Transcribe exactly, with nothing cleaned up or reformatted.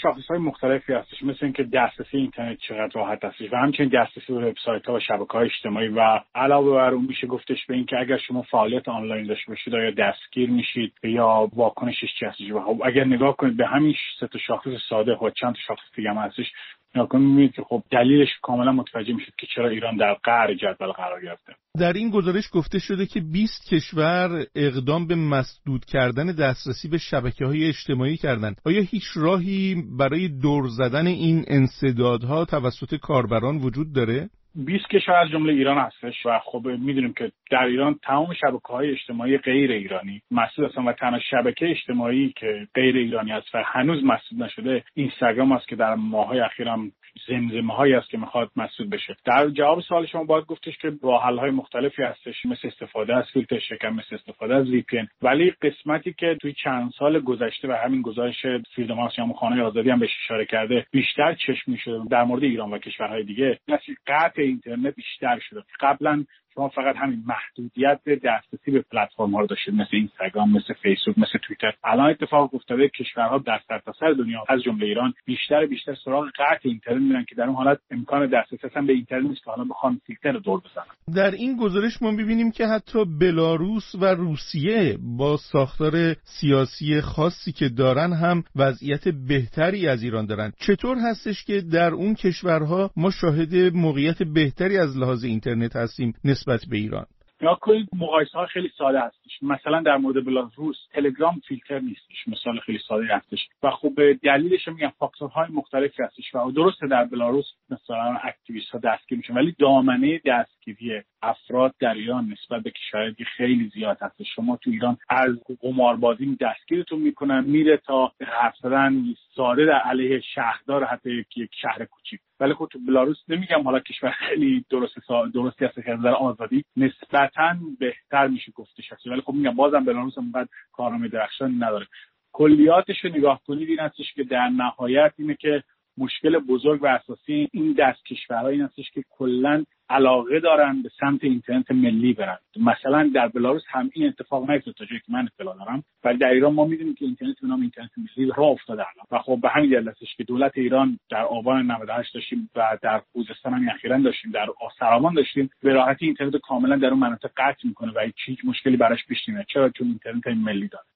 شاخص‌های مختلفی هستش، مثل اینکه دسترسی اینترنت چقدر راحت هستش و همچنین دسترسی به وبسایت‌ها و شبکه‌های اجتماعی و علاوه بر اون میشه گفتش به اینکه اگر شما فعالیت آنلاین داشته باشید یا دستگیر میشید یا واکنشش چی هستش. و خب اگر نگاه کنید به همین سه تا شاخص ساده و چند تا شاخص دیگه هم هستش، ناکن می‌بینید که خب دلیلش کاملا متوجه میشید که چرا ایران در قعر جدول قرار گرفته. در این گزارش گفته شده که بیست کشور اقدام به مسدود کردن دسترسی به شبکه‌های اجتماعی کردند. آیا هیچ راهی برای دور زدن این انسدادها توسط کاربران وجود داره؟ بیست کشور از جمله ایران هستش و خب میدونیم که در ایران تمام شبکه‌های اجتماعی غیر ایرانی مسدود هستن و تنها شبکه اجتماعی که غیر ایرانی است و هنوز مسدود نشده اینستاگرام است که در ماه‌های اخیر هم زمزمه‌هایی است که میخواد مسدود بشه. در جواب سوال شما باید گفتش که راه‌حل‌های مختلفی هستش، مثل استفاده از فیلتر شکن، مثل استفاده از وی پی ان، ولی قسمتی که توی چند سال گذشته و همین گزارش فریدم هاوس یا خانه آزادی هم بهش اشاره کرده بیشتر چشم می‌شده در مورد ایران و کشورهای دیگه، مثل قطع اینترنت بیشتر شده. قبلا شما فقط همین محدودیت دسترسی به پلتفرم‌ها رو داشتید، مثل اینستاگرام، مثل فیسبوک، مثل توییتر. الان اتفاق افتاده کشورها در سرتاسر دنیا از جمله ایران بیشتر بیشتر سراغ قطع اینترنت میرن که در اون حالت امکان دسترسی اصلا به اینترنت نیست که حالا بخوان فیلتر رو دور بزنن. در این گزارش ما می‌بینیم که حتی بلاروس و روسیه با ساختار سیاسی خاصی که دارن هم وضعیت بهتری از ایران دارن. چطور هستش که در اون کشورها ما شاهد موقعیت بهتری از لحاظ اینترنت هستیم نسبت به ایران؟ یا کنید مقایسه ها خیلی ساده هستش. مثلا در مورد بلاروس تلگرام فیلتر نیستش، مثال خیلی ساده هستش و خب دلیلش میگم فاکتورهای مختلفی هستش و درسته در بلاروس مثلا اکتیویست ها دستگیر میشن، ولی دامنه دستگیری افراد در ایران نسبت به کشورهای خیلی زیاد هست. شما تو ایران از قماربازی دستگیرتون میکنن میره تا حرف زدن ساده در علیه شهردار حتی یک شهر کوچیک. ولی خب تو بلاروس نمیگم حالا کشور خیلی درست درستی هست که در آزادی نسبتاً بهتر میشه گفتش هست، ولی خب میگم بازم بلاروس هم بعد کارنامه درخشانی نداره. کلیاتش رو نگاه کنید این هستش که در نهایت اینه که مشکل بزرگ و اساسی این دست کشورها این هستش که کلاً علاقه دارن به سمت اینترنت ملی برن. مثلا در بلاروس هم این اتفاق نیفتاد تا جایی که من اطلاع دارم، ولی در ایران ما می‌دونیم که اینترنت به نام اینترنت ملی راه افتاده الان و خب به همین دلیل هستش که دولت ایران در آبان نود و هشت داشتیم و در خوزستان هم اخیراً داشتیم، در آسرامان داشتیم، به راحتی اینترنت کاملا در اون مناطق قطع میکنه و هیچ مشکلی براش پیش نمیاد. چرا؟ چون اینترنت ملی داره.